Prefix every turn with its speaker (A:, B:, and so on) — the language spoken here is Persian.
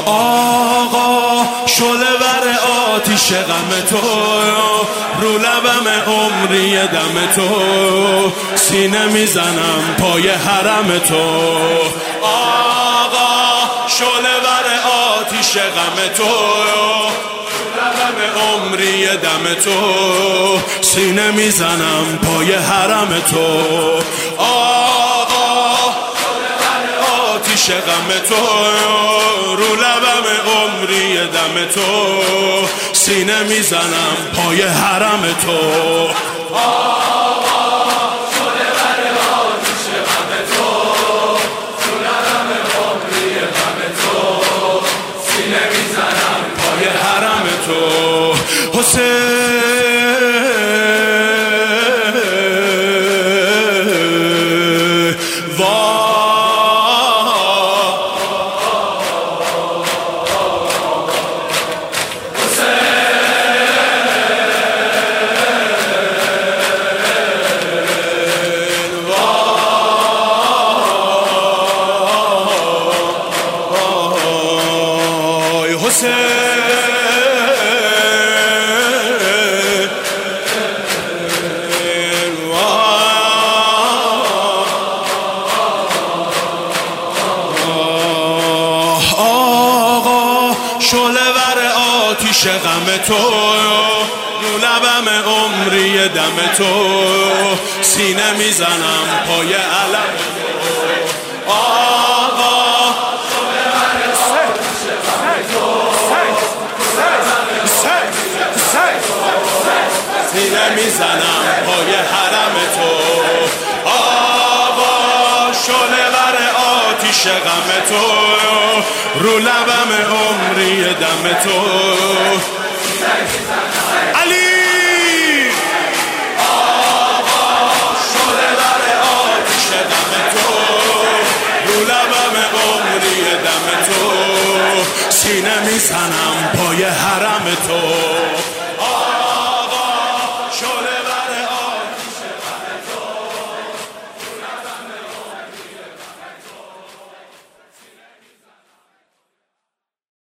A: آقا شعله ور آتیش غم تو، رو لبم عمری دم تو، سینه میزنم پای حرم تو. آقا شعله ور آتیش غم تو، لبم عمری دم تو، سینه میزنم پای حرم تو. آقا آتیش غم تو، رو لبم عمری دم تو، سینه میزنم پای حرم تو. آقا شعله ور آتیش غم تو، رو لبم عمری دم تو، سینه میزنم پای حرم تو. حسین شعله ور آتیش غم تو، رو لبم عمری دم تو، سینه میزنم پای علم تو. آقا شعله ور آتیش غم تو، سینه میزنم پای حرم تو. آقا شعله ور آتیش غم تو، رو لبم عمری دم تو. علی آقا شعله ور آتیش غم تو، رو لبم عمری دم تو، سینه میزنم پای حرم تو.